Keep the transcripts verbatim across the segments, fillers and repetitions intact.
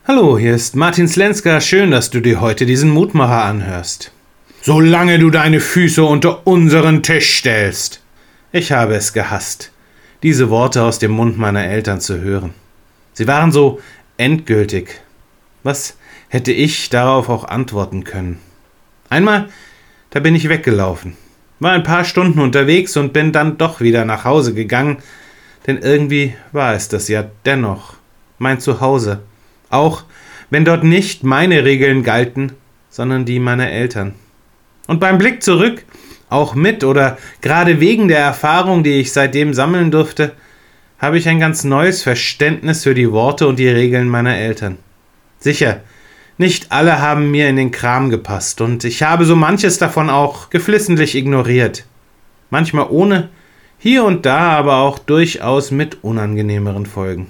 Hallo, hier ist Martin Slenska. Schön, dass du dir heute diesen Mutmacher anhörst. Solange du deine Füße unter unseren Tisch stellst. Ich habe es gehasst, diese Worte aus dem Mund meiner Eltern zu hören. Sie waren so endgültig. Was hätte ich darauf auch antworten können? Einmal, da bin ich weggelaufen, war ein paar Stunden unterwegs und bin dann doch wieder nach Hause gegangen, denn irgendwie war es das ja dennoch, mein Zuhause, auch wenn dort nicht meine Regeln galten, sondern die meiner Eltern. Und beim Blick zurück, auch mit oder gerade wegen der Erfahrung, die ich seitdem sammeln durfte, habe ich ein ganz neues Verständnis für die Worte und die Regeln meiner Eltern. Sicher, nicht alle haben mir in den Kram gepasst und ich habe so manches davon auch geflissentlich ignoriert. Manchmal ohne, hier und da aber auch durchaus mit unangenehmeren Folgen.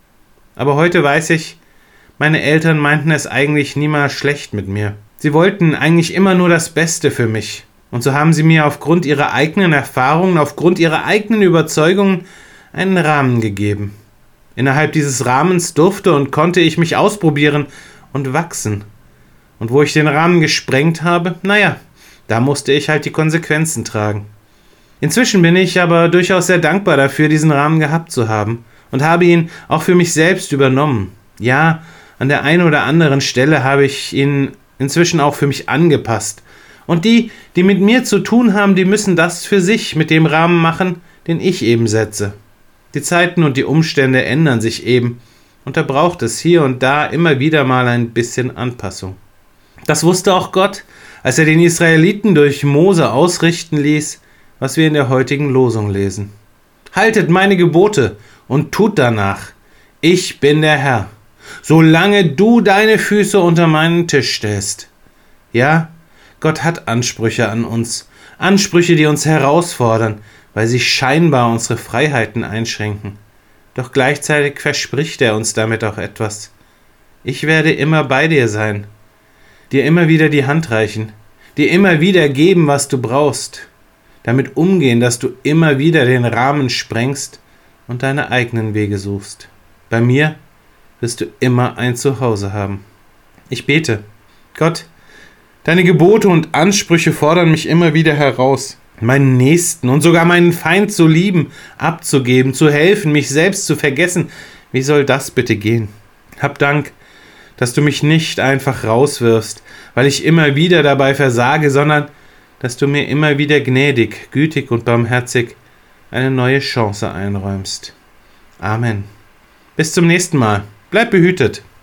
Aber heute weiß ich, meine Eltern meinten es eigentlich niemals schlecht mit mir. Sie wollten eigentlich immer nur das Beste für mich. Und so haben sie mir aufgrund ihrer eigenen Erfahrungen, aufgrund ihrer eigenen Überzeugungen einen Rahmen gegeben. Innerhalb dieses Rahmens durfte und konnte ich mich ausprobieren und wachsen. Und wo ich den Rahmen gesprengt habe, naja, da musste ich halt die Konsequenzen tragen. Inzwischen bin ich aber durchaus sehr dankbar dafür, diesen Rahmen gehabt zu haben und habe ihn auch für mich selbst übernommen. Ja, an der einen oder anderen Stelle habe ich ihn inzwischen auch für mich angepasst. Und die, die mit mir zu tun haben, die müssen das für sich mit dem Rahmen machen, den ich eben setze. Die Zeiten und die Umstände ändern sich eben, und da braucht es hier und da immer wieder mal ein bisschen Anpassung. Das wusste auch Gott, als er den Israeliten durch Mose ausrichten ließ, was wir in der heutigen Losung lesen. Haltet meine Gebote und tut danach. Ich bin der Herr. Solange du deine Füße unter meinen Tisch stellst. Ja, Gott hat Ansprüche an uns, Ansprüche, die uns herausfordern, weil sie scheinbar unsere Freiheiten einschränken. Doch gleichzeitig verspricht er uns damit auch etwas. Ich werde immer bei dir sein, dir immer wieder die Hand reichen, dir immer wieder geben, was du brauchst, damit umgehen, dass du immer wieder den Rahmen sprengst und deine eigenen Wege suchst. Bei mir wirst du immer ein Zuhause haben. Ich bete. Gott, deine Gebote und Ansprüche fordern mich immer wieder heraus, meinen Nächsten und sogar meinen Feind zu lieben, abzugeben, zu helfen, mich selbst zu vergessen. Wie soll das bitte gehen? Hab Dank, dass du mich nicht einfach rauswirfst, weil ich immer wieder dabei versage, sondern dass du mir immer wieder gnädig, gütig und barmherzig eine neue Chance einräumst. Amen. Bis zum nächsten Mal. Bleib behütet.